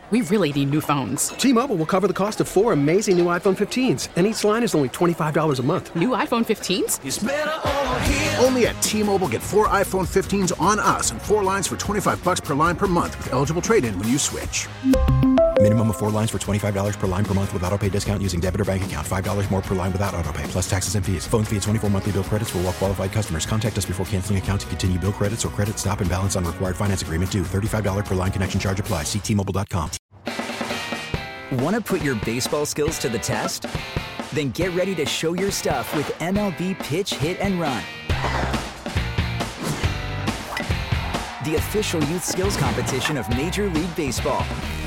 We really need new phones. T-Mobile will cover the cost of 4 amazing new iPhone 15s, and each line is only $25 a month. New iPhone 15s? It's better over here. Only at T-Mobile, get 4 iPhone 15s on us and 4 lines for $25 per line per month with eligible trade-in when you switch. Minimum of 4 lines for $25 per line per month with autopay discount using debit or bank account. $5 more per line without autopay, plus taxes and fees. Phone fee at 24 monthly bill credits for well-qualified customers. Contact us before canceling account to continue bill credits or credit stop and balance on required finance agreement due. $35 per line connection charge applies. See T-Mobile.com. Want to put your baseball skills to the test? Then get ready to show your stuff with MLB Pitch, Hit, and Run. The official youth skills competition of Major League Baseball.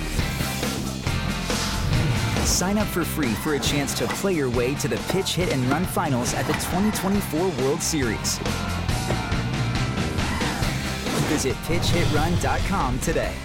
Sign up for free for a chance to play your way to the Pitch, Hit, and Run finals at the 2024 World Series. Visit pitchhitrun.com today.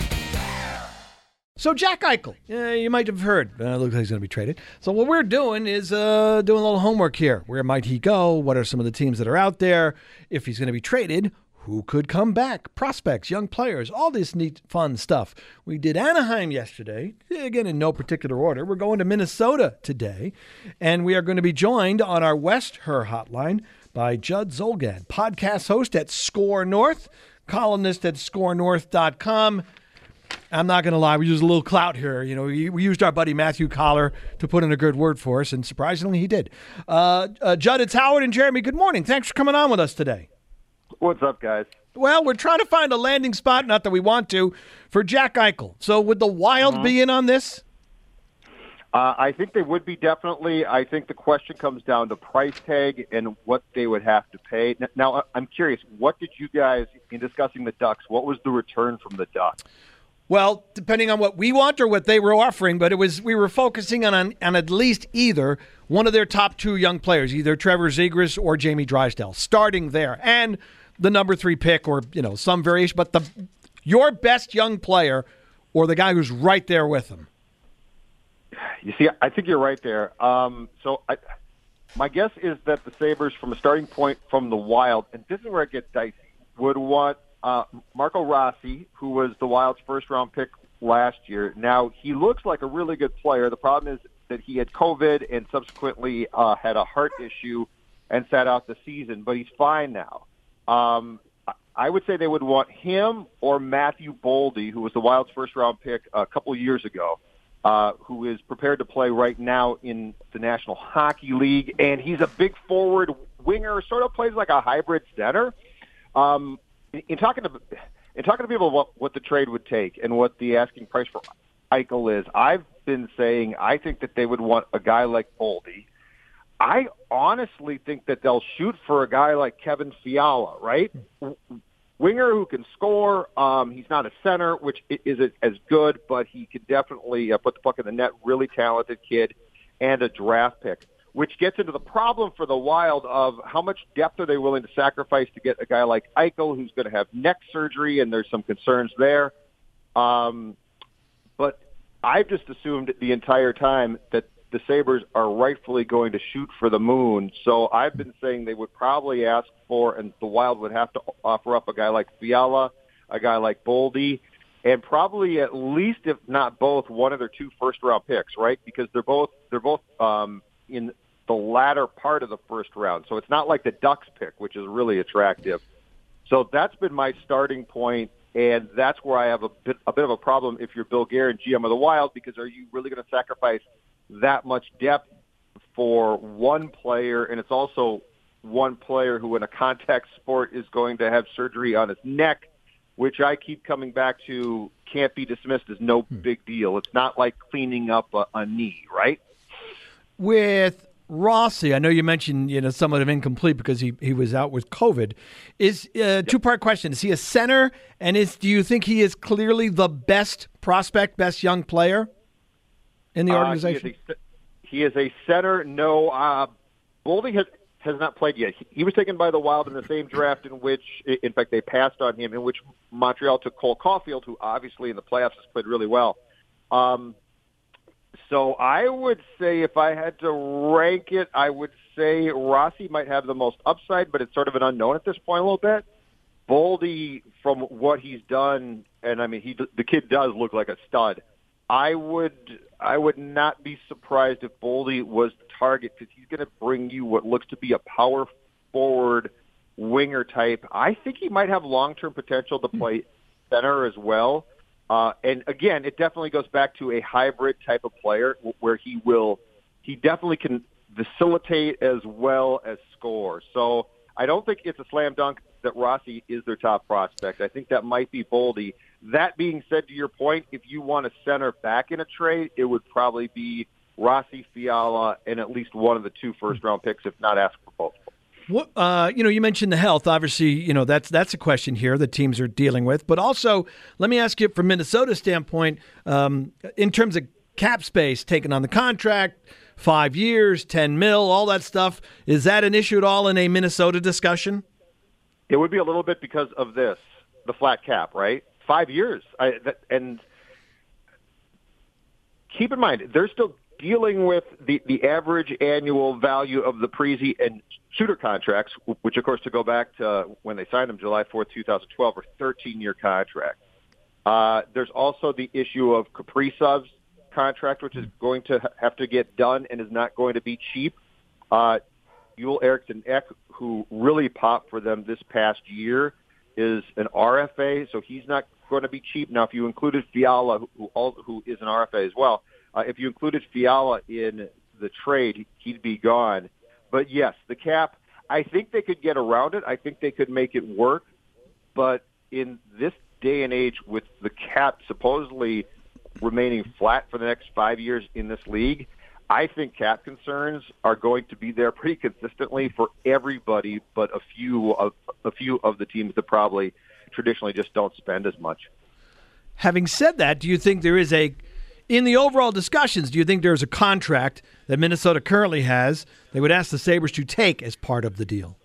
So Jack Eichel, you might have heard, looks like he's going to be traded. So what we're doing is doing a little homework here. Where might he go? What are some of the teams that are out there? If he's going to be traded, who could come back? Prospects, young players, all this neat, fun stuff. We did Anaheim yesterday, again in no particular order. We're going to Minnesota today, and we are going to be joined on our West Her hotline by Judd Zulgad, podcast host at Score North, columnist at ScoreNorth.com. I'm not going to lie, we used a little clout here. You know, we used our buddy Matthew Collar to put in a good word for us, and surprisingly he did. Judd, it's Howard and Jeremy. Good morning. Thanks for coming on with us today. What's up, guys? Well, we're trying to find a landing spot, not that we want to, for Jack Eichel. So would the Wild be in on this? I think they would be, definitely. I think the question comes down to price tag and what they would have to pay. Now, I'm curious, what did you guys, in discussing the Ducks, what was the return from the Ducks? Well, depending on what we want or what they were offering, but we were focusing on at least either one of their top 2 young players, either Trevor Zegras or Jamie Drysdale, starting there, and the number 3 pick or some variation. But your best young player or the guy who's right there with him. You see, I think you're right there. My guess is that the Sabres, from a starting point from the Wild, and this is where it gets dicey, would want Marco Rossi, who was the Wild's first-round pick last year. Now, he looks like a really good player. The problem is that he had COVID and subsequently had a heart issue and sat out the season, but he's fine now. I would say they would want him or Matthew Boldy, who was the Wild's first-round pick a couple of years ago, who is prepared to play right now in the National Hockey League, and he's a big forward winger, sort of plays like a hybrid center. In talking to people about what the trade would take and what the asking price for Eichel is, I've been saying I think that they would want a guy like Boldy. I honestly think that they'll shoot for a guy like Kevin Fiala, right? Winger who can score. He's not a center, which isn't as good, but he could definitely put the puck in the net. Really talented kid and a draft pick, which gets into the problem for the Wild of how much depth are they willing to sacrifice to get a guy like Eichel, who's going to have neck surgery, and there's some concerns there. But I've just assumed the entire time that the Sabres are rightfully going to shoot for the moon. So I've been saying they would probably ask for, and the Wild would have to offer up a guy like Fiala, a guy like Boldy, and probably at least, if not both, one of their 2 first-round picks, right? Because they're both in the latter part of the first round. So it's not like the Ducks pick, which is really attractive. So that's been my starting point, and that's where I have a bit of a problem if you're Bill Guerin, GM of the Wild, because are you really going to sacrifice that much depth for one player? And it's also one player who in a contact sport is going to have surgery on his neck, which I keep coming back to can't be dismissed as no big deal. It's not like cleaning up a knee, right? With Rossi, I know you mentioned somewhat of incomplete because he was out with COVID. Is two-part question: is he a center, and do you think he is clearly the best prospect, best young player in the organization? He is a center. No, Boldy has not played yet. He was taken by the Wild in the same draft in which, in fact, they passed on him, in which Montreal took Cole Caulfield, who obviously in the playoffs has played really well. So I would say if I had to rank it, I would say Rossi might have the most upside, but it's sort of an unknown at this point a little bit. Boldy, from what he's done, and I mean, the kid does look like a stud. I would not be surprised if Boldy was the target because he's going to bring you what looks to be a power forward winger type. I think he might have long-term potential to play center as well. And again, it definitely goes back to a hybrid type of player where he definitely can facilitate as well as score. So I don't think it's a slam dunk that Rossi is their top prospect. I think that might be Boldy. That being said, to your point, if you want a center back in a trade, it would probably be Rossi, Fiala, and at least one of the 2 first-round picks, if not ask for both. What, you mentioned the health. Obviously, that's a question here that teams are dealing with. But also, let me ask you from Minnesota's standpoint, in terms of cap space, taking on the contract, 5 years, $10 million, all that stuff. Is that an issue at all in a Minnesota discussion? It would be a little bit because of this, the flat cap, right? 5 years. And keep in mind, they're still dealing with the average annual value of the Parise and Suter contracts, which, of course, to go back to when they signed them, July 4th, 2012, are 13-year contracts. There's also the issue of Kaprizov's contract, which is going to have to get done and is not going to be cheap. Joel Eriksson Ek, who really popped for them this past year, is an RFA, so he's not going to be cheap. Now, if you included Fiala, who is an RFA as well, if you included Fiala in the trade, he'd be gone. But, yes, the cap, I think they could get around it. I think they could make it work. But in this day and age, with the cap supposedly remaining flat for the next 5 years in this league, I think cap concerns are going to be there pretty consistently for everybody, but a few of the teams that probably traditionally just don't spend as much. Having said that, do you think there is in the overall discussions, do you think there's a contract that Minnesota currently has they would ask the Sabres to take as part of the deal?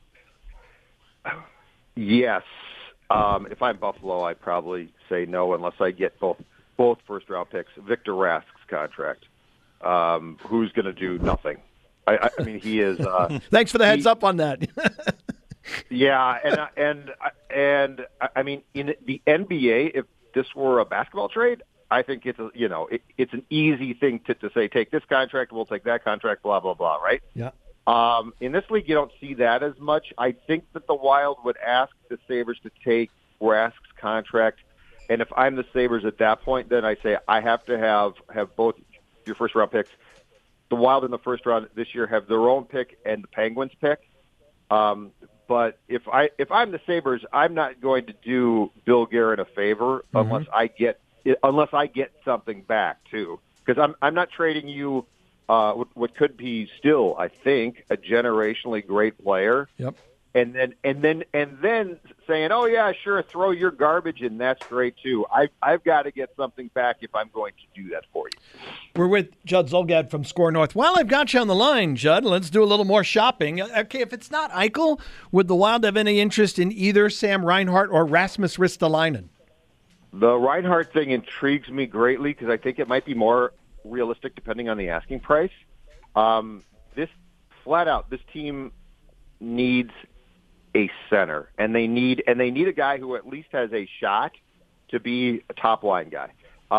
Yes. If I'm Buffalo, I'd probably say no unless I get both first-round picks. Victor Rask's contract. Who's going to do nothing? I mean, he is. Thanks for the heads up on that. Yeah, and I mean, in the NBA, if this were a basketball trade, I think it's it's an easy thing to say. Take this contract, we'll take that contract, blah blah blah. Right? Yeah. In this league, you don't see that as much. I think that the Wild would ask the Sabres to take Rask's contract, and if I'm the Sabres at that point, then I say I have to have both your first-round picks. The Wild in the first round this year have their own pick and the Penguins pick. But if I'm the Sabres, I'm not going to do Bill Guerin a favor unless I get something back too, because I'm not trading you what could be still, I think, a generationally great player. Yep. And then saying, oh yeah, sure, throw your garbage in. That's great too. I've got to get something back if I'm going to do that for you. We're with Judd Zulgad from Score North. While I've got you on the line, Judd, let's do a little more shopping. Okay, if it's not Eichel, would the Wild have any interest in either Sam Reinhart or Rasmus Ristolainen? The Reinhart thing intrigues me greatly because I think it might be more realistic depending on the asking price. This team needs a center, and they need a guy who at least has a shot to be a top line guy.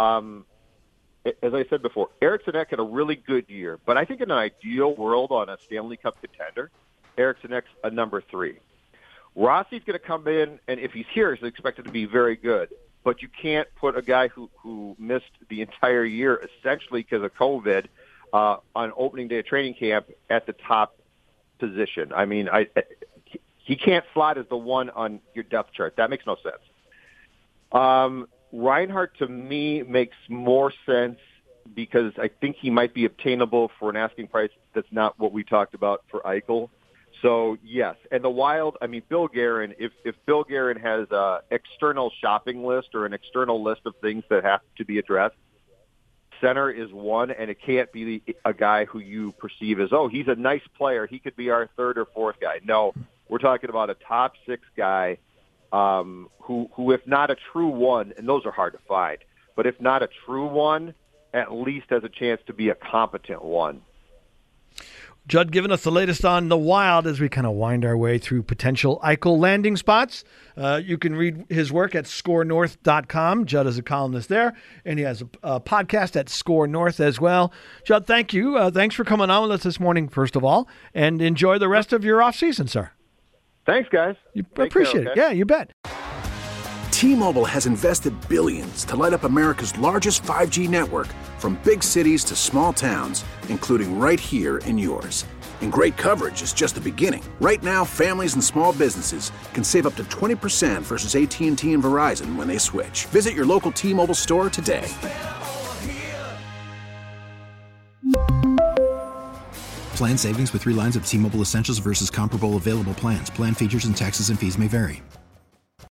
As I said before, Eriksson Ek had a really good year, but I think in an ideal world on a Stanley Cup contender, Eriksson Ek's a number 3. Rossi's going to come in, and if he's here, he's expected to be very good. But you can't put a guy who missed the entire year essentially because of COVID on opening day of training camp at the top position. I mean, he can't slot as the one on your depth chart. That makes no sense. Reinhart, to me, makes more sense because I think he might be obtainable for an asking price that's not what we talked about for Eichel. So, yes. And the Wild, I mean, Bill Guerin, if Bill Guerin has an external shopping list or an external list of things that have to be addressed, center is one, and it can't be a guy who you perceive as, oh, he's a nice player. He could be our third or fourth guy. No, we're talking about a top 6 guy who, if not a true one, and those are hard to find, but if not a true one, at least has a chance to be a competent one. Judd giving us the latest on the Wild as we kind of wind our way through potential Eichel landing spots. You can read his work at scorenorth.com. Judd is a columnist there, and he has a podcast at Score North as well. Judd, thank you. Thanks for coming on with us this morning, first of all, and enjoy the rest of your off season, sir. Thanks, guys. Appreciate it. Yeah, you bet. T-Mobile has invested billions to light up America's largest 5G network, from big cities to small towns, including right here in yours. And great coverage is just the beginning. Right now, families and small businesses can save up to 20% versus AT&T and Verizon when they switch. Visit your local T-Mobile store today. Plan savings with 3 lines of T-Mobile Essentials versus comparable available plans. Plan features and taxes and fees may vary.